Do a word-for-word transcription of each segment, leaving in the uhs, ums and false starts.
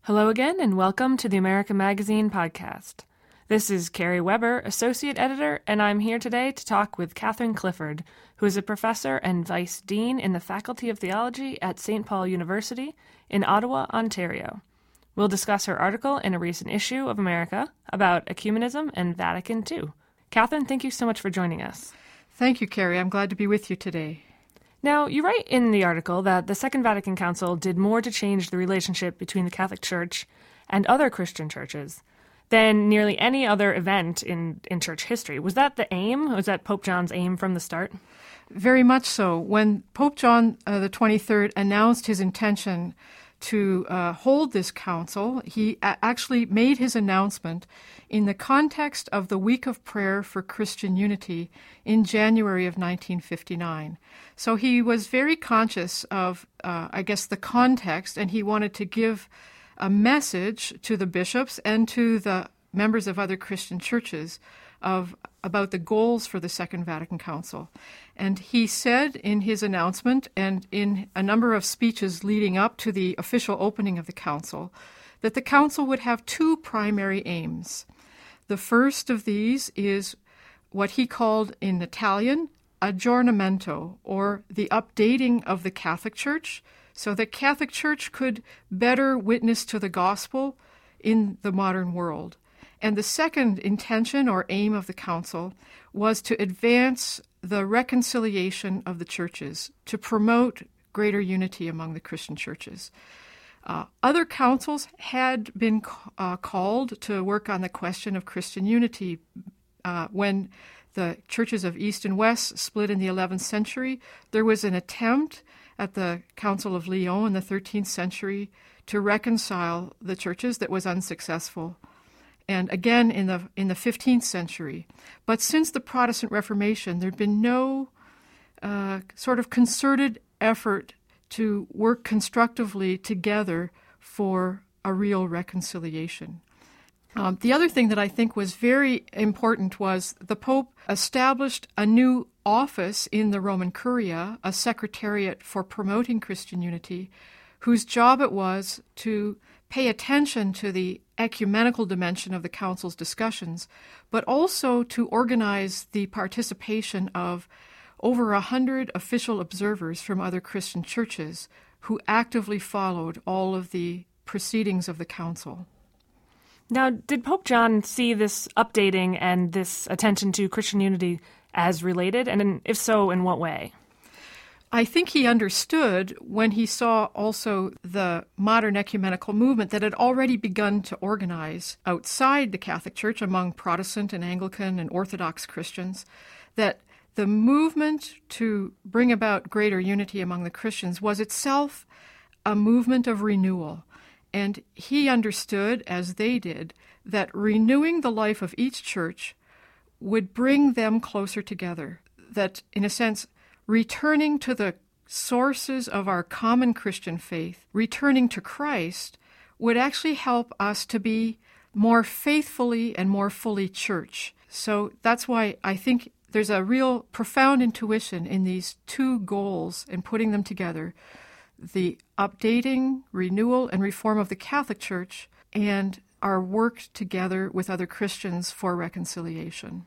Hello again, and welcome to the America Magazine podcast. This is Carrie Weber, Associate Editor, and I'm here today to talk with Catherine Clifford, who is a professor and vice dean in the Faculty of Theology at Saint Paul University in Ottawa, Ontario. We'll discuss her article in a recent issue of America about ecumenism and Vatican two. Catherine, thank you so much for joining us. Thank you, Carrie. I'm glad to be with you today. Now, you write in the article that the Second Vatican Council did more to change the relationship between the Catholic Church and other Christian churches than nearly any other event in, in church history. Was that the aim? Was that Pope John's aim from the start? Very much so. When Pope John uh, the twenty-third announced his intention to uh, hold this council, he a- actually made his announcement in the context of the Week of Prayer for Christian Unity in January of nineteen fifty-nine. So he was very conscious of, uh, I guess, the context, and he wanted to give a message to the bishops and to the members of other Christian churches of about the goals for the Second Vatican Council. And he said in his announcement and in a number of speeches leading up to the official opening of the council that the council would have two primary aims. The first of these is what he called in Italian aggiornamento, or the updating of the Catholic Church, so the Catholic Church could better witness to the gospel in the modern world. And the second intention or aim of the council was to advance the reconciliation of the churches, to promote greater unity among the Christian churches. Uh, other councils had been uh, called to work on the question of Christian unity uh, when the churches of East and West split in the eleventh century. There was an attempt at the Council of Lyon in the thirteenth century to reconcile the churches that was unsuccessful. And again in the in the fifteenth century. But since the Protestant Reformation, there had been no uh, sort of concerted effort to work constructively together for a real reconciliation. Um, the other thing that I think was very important was the Pope established a new office in the Roman Curia, a secretariat for promoting Christian unity, whose job it was to pay attention to the ecumenical dimension of the Council's discussions, but also to organize the participation of over a hundred official observers from other Christian churches who actively followed all of the proceedings of the Council. Now, did Pope John see this updating and this attention to Christian unity as related? And in, if so, in what way? I think he understood when he saw also the modern ecumenical movement that had already begun to organize outside the Catholic Church among Protestant and Anglican and Orthodox Christians, that the movement to bring about greater unity among the Christians was itself a movement of renewal. And he understood, as they did, that renewing the life of each church would bring them closer together, that, in a sense, returning to the sources of our common Christian faith, returning to Christ, would actually help us to be more faithfully and more fully church. So that's why I think there's a real profound intuition in these two goals and putting them together: the updating, renewal, and reform of the Catholic Church, and our work together with other Christians for reconciliation.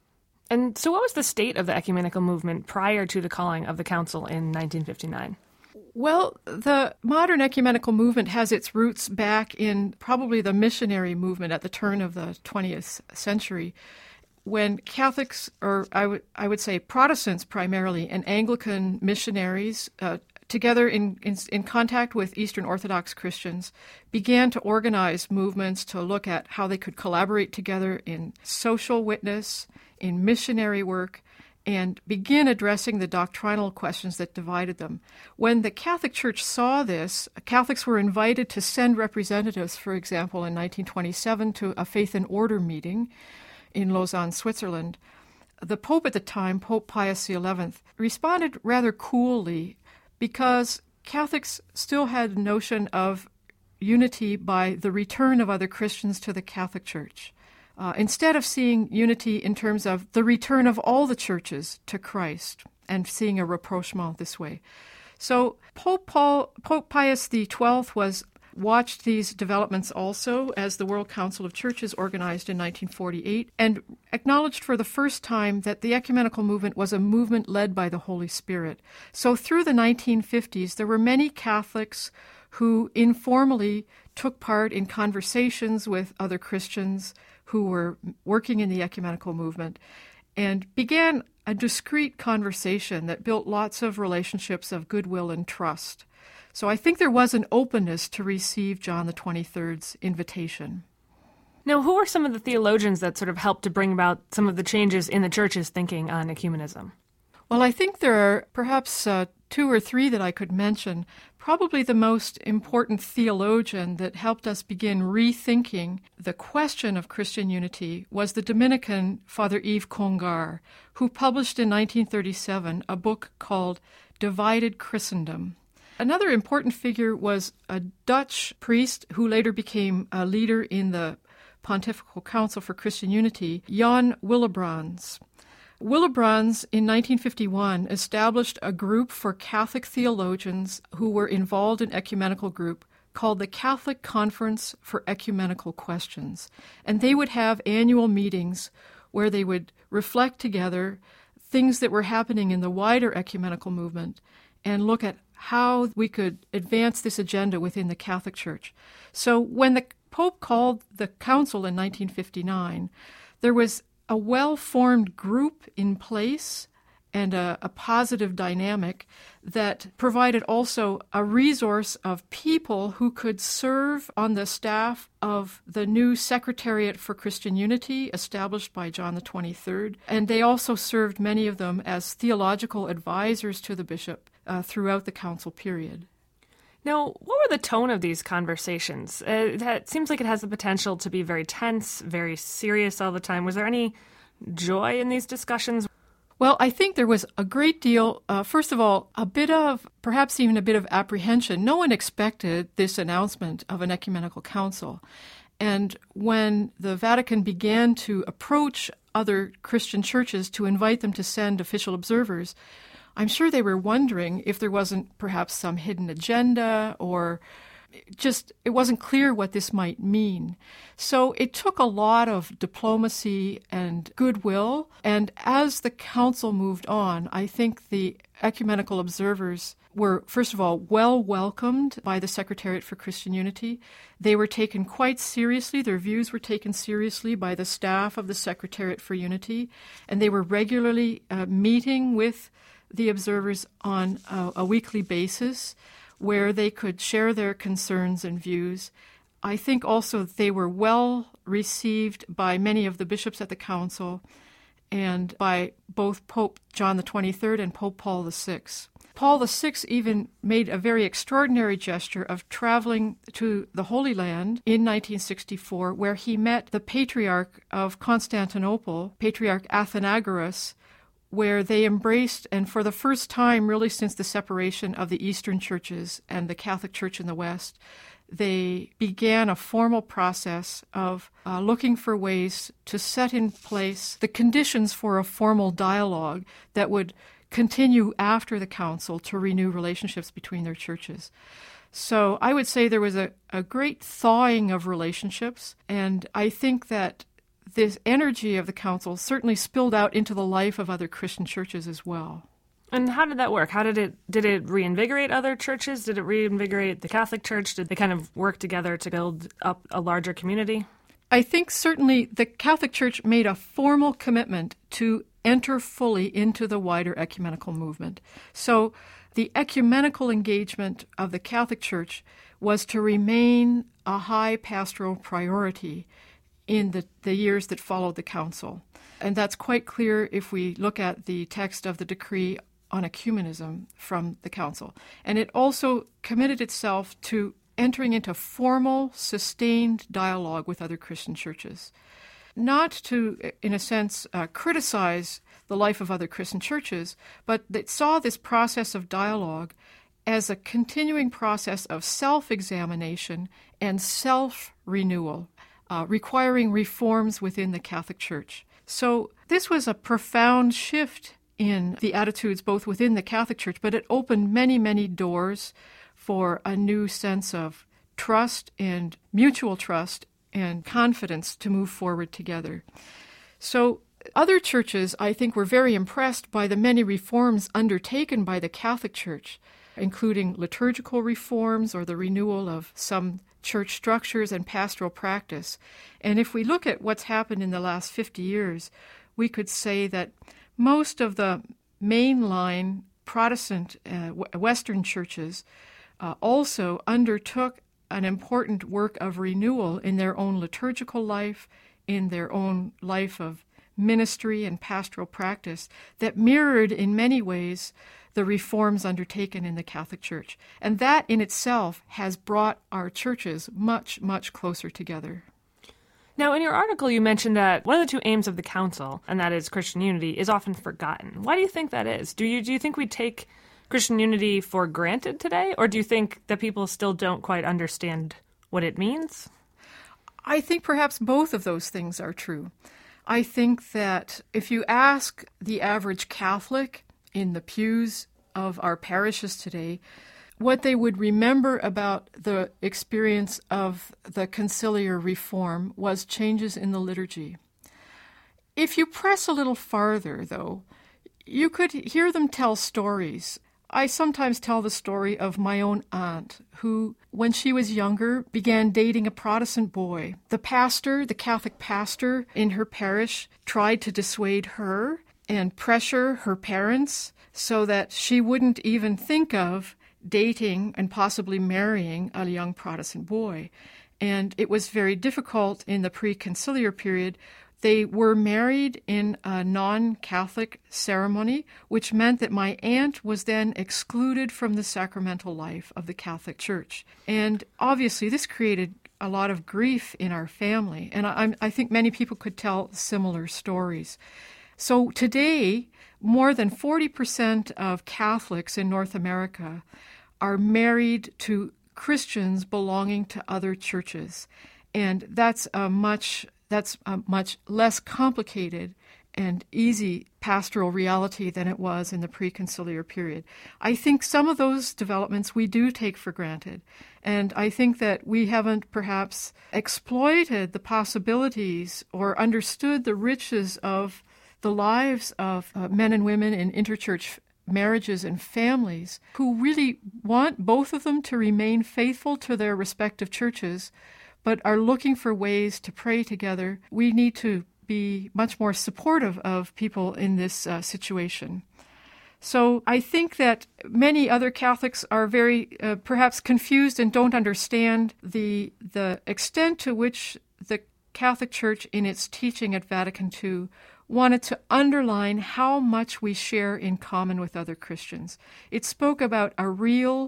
And so what was the state of the ecumenical movement prior to the calling of the Council in nineteen fifty-nine? Well, the modern ecumenical movement has its roots back in probably the missionary movement at the turn of the twentieth century, when Catholics, or I would I would say Protestants primarily, and Anglican missionaries, uh, together in, in, in contact with Eastern Orthodox Christians, began to organize movements to look at how they could collaborate together in social witness, in missionary work, and begin addressing the doctrinal questions that divided them. When the Catholic Church saw this, Catholics were invited to send representatives, for example, in nineteen twenty-seven to a Faith and Order meeting in Lausanne, Switzerland. The Pope at the time, Pope Pius the eleventh, responded rather coolly because Catholics still had a notion of unity by the return of other Christians to the Catholic Church. Uh, instead of seeing unity in terms of the return of all the churches to Christ and seeing a rapprochement this way. So Pope Paul, Pope Pius the twelfth was watched these developments also as the World Council of Churches organized in nineteen forty-eight and acknowledged for the first time that the ecumenical movement was a movement led by the Holy Spirit. So through the nineteen fifties, there were many Catholics who informally took part in conversations with other Christians who were working in the ecumenical movement and began a discreet conversation that built lots of relationships of goodwill and trust. So I think there was an openness to receive John the twenty-third's invitation. Now, who are some of the theologians that sort of helped to bring about some of the changes in the church's thinking on ecumenism? Well, I think there are perhaps uh, two or three that I could mention. Probably the most important theologian that helped us begin rethinking the question of Christian unity was the Dominican Father Yves Congar, who published in nineteen thirty-seven a book called Divided Christendom. Another important figure was a Dutch priest who later became a leader in the Pontifical Council for Christian Unity, Jan Willebrands. Willebrands, in nineteen fifty-one, established a group for Catholic theologians who were involved in ecumenical group called the Catholic Conference for Ecumenical Questions. And they would have annual meetings where they would reflect together things that were happening in the wider ecumenical movement and look at how we could advance this agenda within the Catholic Church. So when the Pope called the council in nineteen fifty-nine, there was a well-formed group in place and a, a positive dynamic that provided also a resource of people who could serve on the staff of the new Secretariat for Christian Unity established by John the twenty-third. And they also served, many of them, as theological advisors to the bishop uh, throughout the council period. Now, what were the tone of these conversations? Uh, that seems like it has the potential to be very tense, very serious all the time. Was there any joy in these discussions? Well, I think there was a great deal, uh, first of all, a bit of, perhaps even a bit of apprehension. No one expected this announcement of an ecumenical council. And when the Vatican began to approach other Christian churches to invite them to send official observers, I'm sure they were wondering if there wasn't perhaps some hidden agenda or just it wasn't clear what this might mean. So it took a lot of diplomacy and goodwill. And as the council moved on, I think the ecumenical observers were, first of all, well welcomed by the Secretariat for Christian Unity. They were taken quite seriously. Their views were taken seriously by the staff of the Secretariat for Unity. And they were regularly uh, meeting with the observers on a, a weekly basis where they could share their concerns and views. I think also they were well received by many of the bishops at the council and by both Pope John the twenty-third and Pope Paul the sixth. Paul the sixth even made a very extraordinary gesture of traveling to the Holy Land in nineteen sixty-four, where he met the Patriarch of Constantinople, Patriarch Athenagoras, where they embraced, and for the first time really since the separation of the Eastern churches and the Catholic Church in the West, they began a formal process of uh, looking for ways to set in place the conditions for a formal dialogue that would continue after the council to renew relationships between their churches. So I would say there was a, a great thawing of relationships, and I think that this energy of the council certainly spilled out into the life of other Christian churches as well. And how did that work? How did it did it reinvigorate other churches? Did it reinvigorate the Catholic Church? Did they kind of work together to build up a larger community? I think certainly the Catholic Church made a formal commitment to enter fully into the wider ecumenical movement. So the ecumenical engagement of the Catholic Church was to remain a high pastoral priority in the, the years that followed the council. And that's quite clear if we look at the text of the decree on ecumenism from the council. And it also committed itself to entering into formal, sustained dialogue with other Christian churches. Not to, in a sense, uh, criticize the life of other Christian churches, but that saw this process of dialogue as a continuing process of self-examination and self-renewal, Uh, requiring reforms within the Catholic Church. So this was a profound shift in the attitudes both within the Catholic Church, but it opened many, many doors for a new sense of trust and mutual trust and confidence to move forward together. So other churches, I think, were very impressed by the many reforms undertaken by the Catholic Church, including liturgical reforms or the renewal of some church structures and pastoral practice. And if we look at what's happened in the last fifty years, we could say that most of the mainline Protestant uh, Western churches uh, also undertook an important work of renewal in their own liturgical life, in their own life of ministry and pastoral practice that mirrored in many ways the reforms undertaken in the Catholic Church. And that in itself has brought our churches much, much closer together. Now, in your article, you mentioned that one of the two aims of the Council, and that is Christian unity, is often forgotten. Why do you think that is? Do you do you think we take Christian unity for granted today, or do you think that people still don't quite understand what it means? I think perhaps both of those things are true. I think that if you ask the average Catholic in the pews of our parishes today what they would remember about the experience of the conciliar reform was changes in the liturgy. If you press a little farther, though, you could hear them tell stories. I sometimes tell the story of my own aunt, who, when she was younger, began dating a Protestant boy. The pastor, the Catholic pastor in her parish, tried to dissuade her and pressure her parents so that she wouldn't even think of dating and possibly marrying a young Protestant boy. And it was very difficult in the pre-conciliar period. They were married in a non-Catholic ceremony, which meant that my aunt was then excluded from the sacramental life of the Catholic Church. And obviously this created a lot of grief in our family. And I, I think many people could tell similar stories. So today, more than forty percent of Catholics in North America are married to Christians belonging to other churches. And that's a much that's a much less complicated and easy pastoral reality than it was in the pre-conciliar period. I think some of those developments we do take for granted. And I think that we haven't perhaps exploited the possibilities or understood the riches of the lives of uh, men and women in interchurch marriages and families who really want both of them to remain faithful to their respective churches, but are looking for ways to pray together. We need to be much more supportive of people in this uh, situation. So I think that many other Catholics are very uh, perhaps confused and don't understand the the extent to which the Catholic Church in its teaching at Vatican Two wanted to underline how much we share in common with other Christians. It spoke about a real,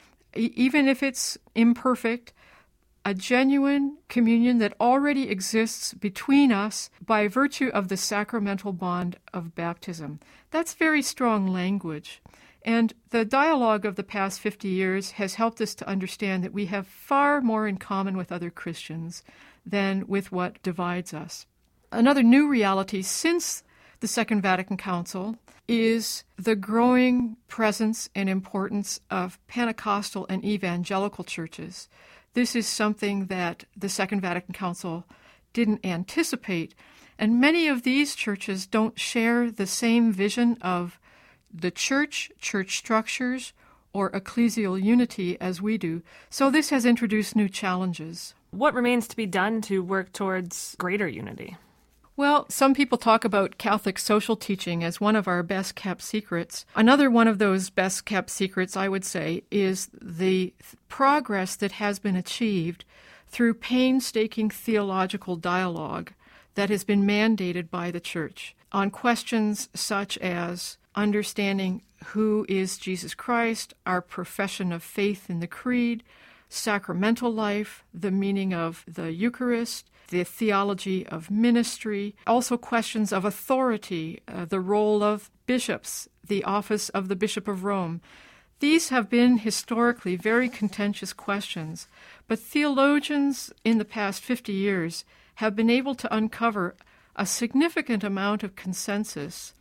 even if it's imperfect, a genuine communion that already exists between us by virtue of the sacramental bond of baptism. That's very strong language. And the dialogue of the past fifty years has helped us to understand that we have far more in common with other Christians than with what divides us. Another new reality since the Second Vatican Council is the growing presence and importance of Pentecostal and evangelical churches. This is something that the Second Vatican Council didn't anticipate, and many of these churches don't share the same vision of the church, church structures, or ecclesial unity as we do. So this has introduced new challenges. What remains to be done to work towards greater unity? Well, some people talk about Catholic social teaching as one of our best-kept secrets. Another one of those best-kept secrets, I would say, is the progress that has been achieved through painstaking theological dialogue that has been mandated by the Church on questions such as understanding who is Jesus Christ, our profession of faith in the Creed, sacramental life, the meaning of the Eucharist, the theology of ministry, also questions of authority, uh, the role of bishops, the office of the Bishop of Rome. These have been historically very contentious questions, but theologians in the past fifty years have been able to uncover a significant amount of consensus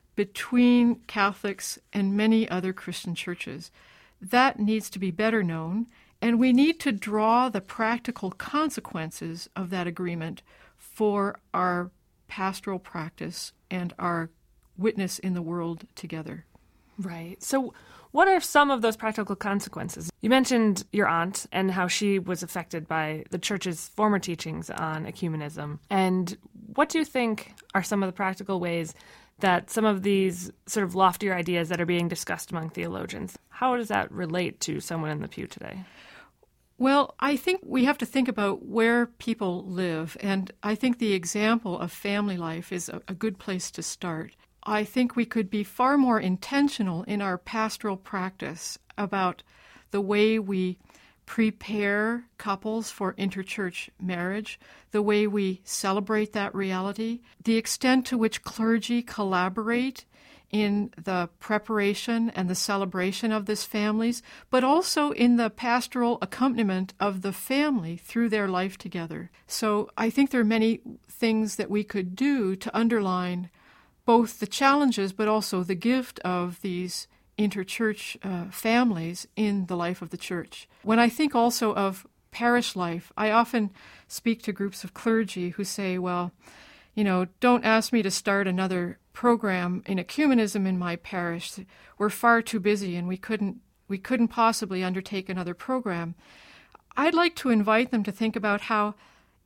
between Catholics and many other Christian churches. That needs to be better known, And we need to draw the practical consequences of that agreement for our pastoral practice and our witness in the world together. Right. So what are some of those practical consequences? You mentioned your aunt and how she was affected by the church's former teachings on ecumenism. And what do you think are some of the practical ways that some of these sort of loftier ideas that are being discussed among theologians, how does that relate to someone in the pew today? Well, I think we have to think about where people live, and I think the example of family life is a, a good place to start. I think we could be far more intentional in our pastoral practice about the way we prepare couples for interchurch marriage, the way we celebrate that reality, the extent to which clergy collaborate in the preparation and the celebration of this families, but also in the pastoral accompaniment of the family through their life together. So I think there are many things that we could do to underline both the challenges but also the gift of these interchurch uh, families in the life of the church. When I think also of parish life, I often speak to groups of clergy who say, well, you know, don't ask me to start another program in ecumenism in my parish. We're far too busy and we couldn't we couldn't possibly undertake another program. I'd like to invite them to think about how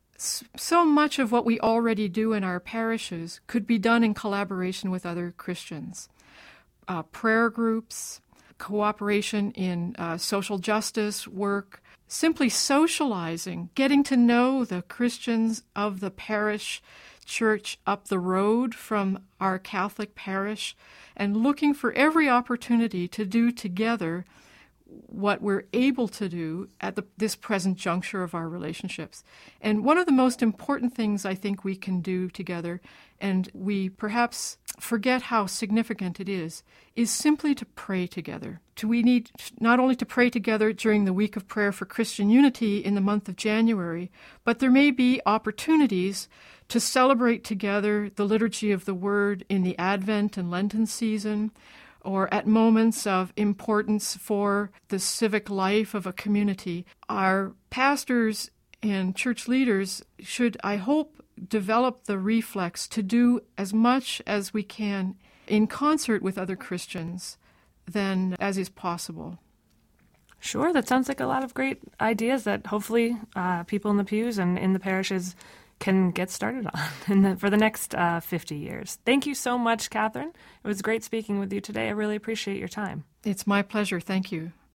so much of what we already do in our parishes could be done in collaboration with other Christians. Uh, prayer groups, cooperation in uh, social justice work, simply socializing, getting to know the Christians of the parish church up the road from our Catholic parish, and looking for every opportunity to do together what we're able to do at the, this present juncture of our relationships. And one of the most important things I think we can do together, and we perhaps forget how significant it is, is simply to pray together. To, we need not only to pray together during the week of prayer for Christian unity in the month of January, but there may be opportunities to celebrate together the liturgy of the Word in the Advent and Lenten season, or at moments of importance for the civic life of a community. Our pastors and church leaders should, I hope, develop the reflex to do as much as we can in concert with other Christians than as is possible. Sure, that sounds like a lot of great ideas that hopefully uh, people in the pews and in the parishes can get started on in the, for the next uh, fifty years. Thank you so much, Catherine. It was great speaking with you today. I really appreciate your time. It's my pleasure. Thank you.